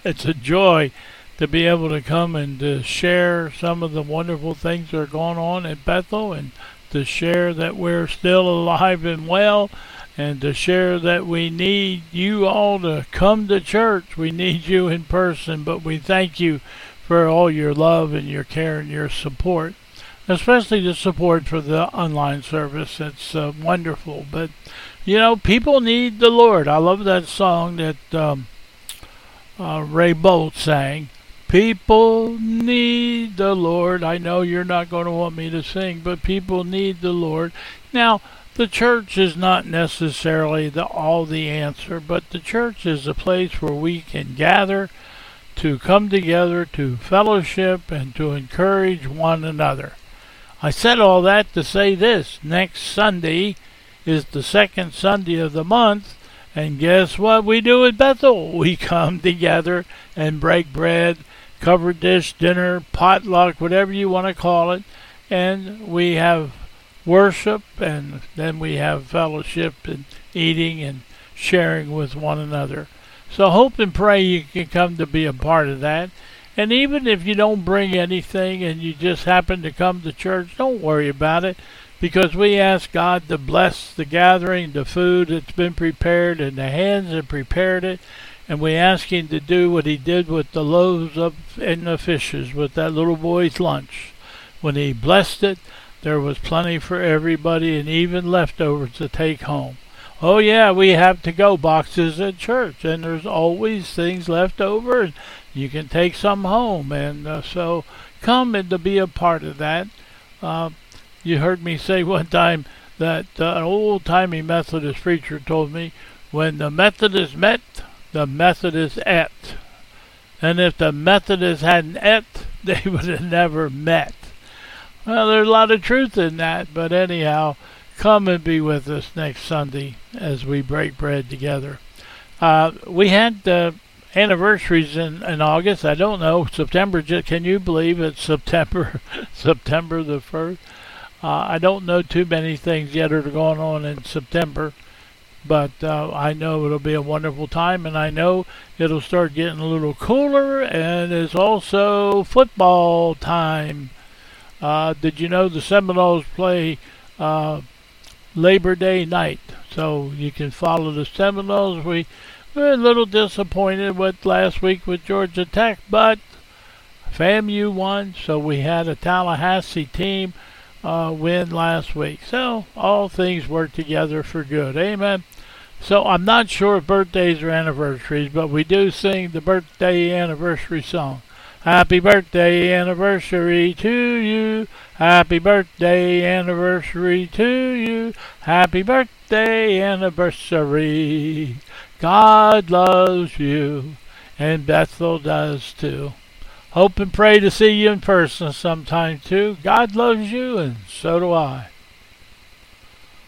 It's a joy to be able to come and to share some of the wonderful things that are going on at Bethel, and to share that we're still alive and well, and to share that we need you all to come to church. We need you in person, but we thank you for all your love and your care and your support, especially the support for the online service. It's wonderful. But, people need the Lord. I love that song that Ray Bolt sang. People need the Lord. I know you're not going to want me to sing, but people need the Lord. Now, the church is not necessarily all the answer, but the church is a place where we can gather to come together to fellowship and to encourage one another. I said all that to say this. Next Sunday is the second Sunday of the month, and guess what we do at Bethel? We come together and break bread, covered dish dinner, potluck, whatever you want to call it, and we have worship, and then we have fellowship and eating and sharing with one another. So hope and pray you can come to be a part of that. And even if you don't bring anything and you just happen to come to church, don't worry about it, because we ask God to bless the gathering, the food that's been prepared, and the hands that prepared it. And we ask Him to do what He did with the loaves and the fishes, with that little boy's lunch. When He blessed it, there was plenty for everybody, and even leftovers to take home. Oh yeah, we have to-go boxes at church, and there's always things left over, and you can take some home. And so come and to be a part of that. You heard me say one time that an old-timey Methodist preacher told me, when the Methodists met, the Methodists ate. And if the Methodists hadn't ate, they would have never met. Well, there's a lot of truth in that, but anyhow, come and be with us next Sunday as we break bread together. We had anniversaries in August. I don't know, September, can you believe it's September, September the 1st? I don't know too many things yet that are going on in September, but I know it'll be a wonderful time, and I know it'll start getting a little cooler, and it's also football time. Did you know the Seminoles play Labor Day night? So you can follow the Seminoles. We were a little disappointed with last week with Georgia Tech, but FAMU won, so we had a Tallahassee team win last week. So all things work together for good. Amen. So I'm not sure if birthdays or anniversaries, but we do sing the birthday anniversary song. Happy birthday anniversary to you. Happy birthday anniversary to you. Happy birthday anniversary. God loves you, and Bethel does too. Hope and pray to see you in person sometime too. God loves you, and so do I.